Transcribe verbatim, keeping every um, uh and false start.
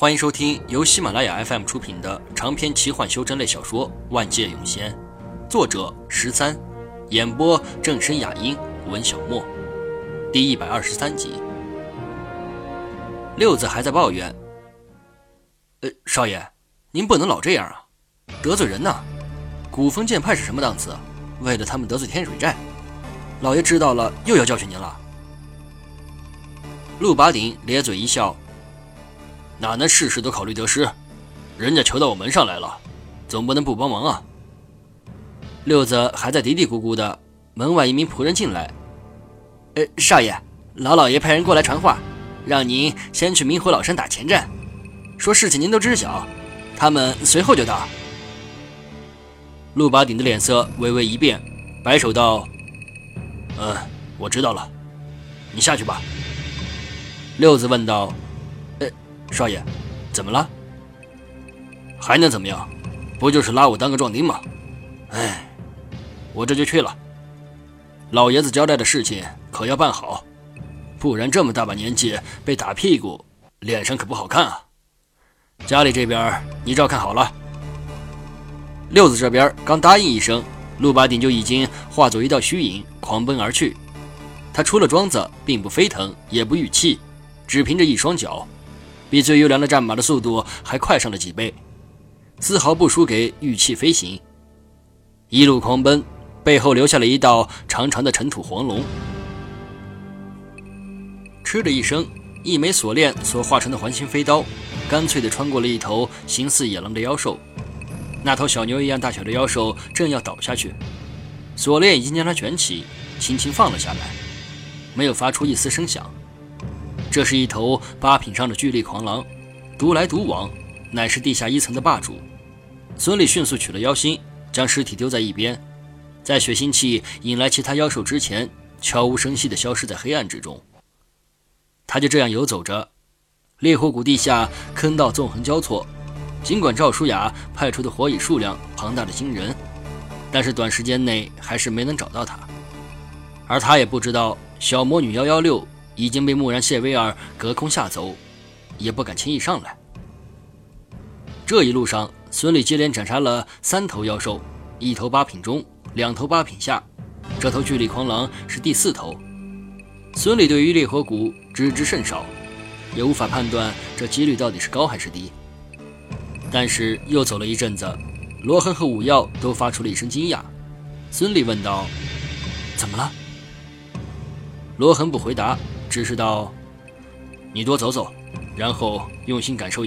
欢迎收听由喜马拉雅 F M 出品的长篇奇幻修真类小说《万界涌仙》，作者十三，演播正身雅音，文小沫，第一百二十三集。六子还在抱怨：“呃，少爷，您不能老这样啊，得罪人呐！古风剑派是什么档次？为了他们得罪天水寨，老爷知道了又要教训您了。”陆拔鼎咧嘴一笑。哪能事事都考虑得失？人家求到我门上来了，总不能不帮忙啊。六子还在嘀嘀咕咕的，门外一名仆人进来：“呃，少爷，老老爷派人过来传话，让您先去明火老山打前站，说事情您都知晓，他们随后就到。”陆拔鼎的脸色微微一变，摆手道：“嗯，我知道了，你下去吧。”六子问道：“少爷，怎么了？还能怎么样？不就是拉我当个壮丁吗？哎，我这就去了。老爷子交代的事情可要办好，不然这么大把年纪被打屁股，脸上可不好看啊。家里这边你照看好了。”六子这边刚答应一声，陆拔鼎就已经化作一道虚影狂奔而去。他除了桩子并不飞腾，也不语气，只凭着一双脚，比最优良的战马的速度还快上了几倍，丝毫不输给玉器飞行。一路狂奔，背后留下了一道长长的尘土黄龙。嗤的一声，一枚锁链所化成的环形飞刀干脆地穿过了一头形似野狼的妖兽。那头小牛一样大小的妖兽正要倒下去，锁链已经将它卷起，轻轻放了下来，没有发出一丝声响。这是一头八品上的巨力狂狼，独来独往，乃是地下一层的霸主。孙俪迅速取了妖心，将尸体丢在一边，在血腥气引来其他妖兽之前，悄无声息地消失在黑暗之中。他就这样游走着，烈火谷地下坑道纵横交错，尽管赵舒雅派出的火蚁数量庞大的惊人，但是短时间内还是没能找到他。而他也不知道小魔女一一六已经被木然谢威尔隔空吓走，也不敢轻易上来。这一路上，孙俪接连斩杀了三头妖兽，一头八品中，两头八品下，这头巨力狂狼是第四头。孙俪对于烈火谷知之甚少，也无法判断这几率到底是高还是低。但是又走了一阵子，罗恒和武耀都发出了一声惊讶。孙俪问道：“怎么了？”罗恒不回答，只是道：“你多走走，然后用心感受